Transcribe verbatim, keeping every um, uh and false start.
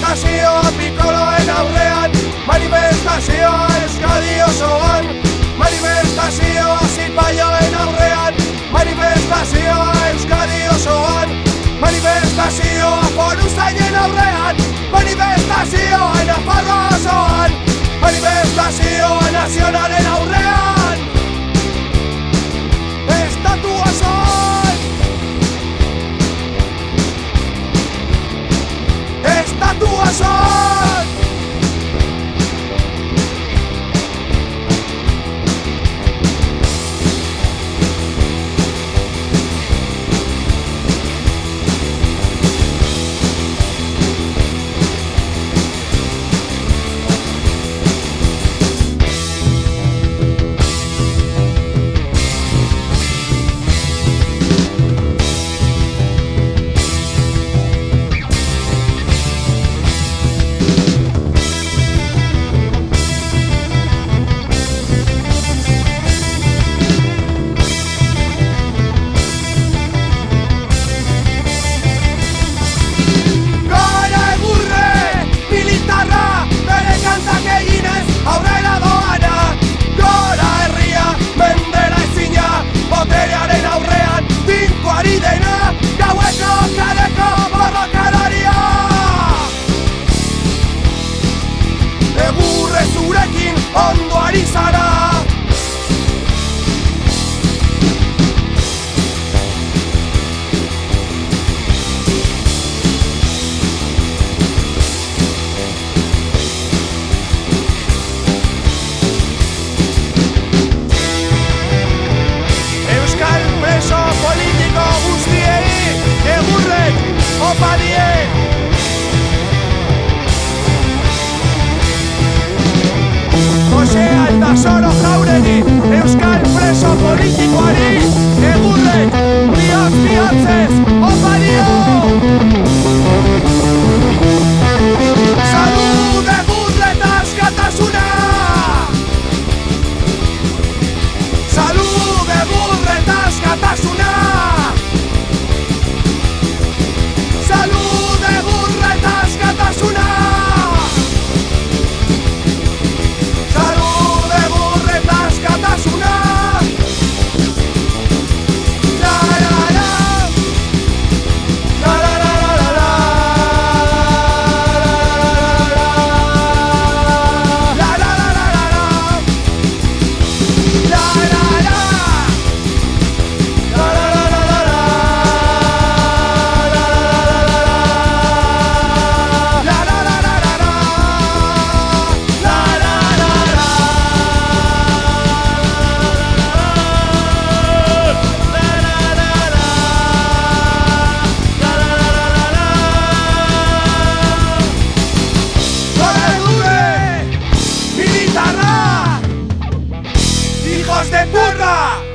Manifestazioa pikoloen aurrean, manifestazioa Euskadi osoan, manifestazioa zipaioen aurrean, manifestazioa Euskadi osoan, manifestazioa foruzainen aurrean, manifestazioa Nafarroa osoan, manifestazioa nazionalen aurrean, estatu osoan, estatu osoan. Zurekin ondo ari zara. Euskal preso politiko guztiei egurrek opa die. Jose Aldasoro Jauregi, Euskal preso politikoari, egurrek, bihotz bihotzez, opa dio! Salud, egurre eta askatasuna! Salud, egurre eta askatasuna! Salud, egurre eta askatasuna! ¡Hijos de puta!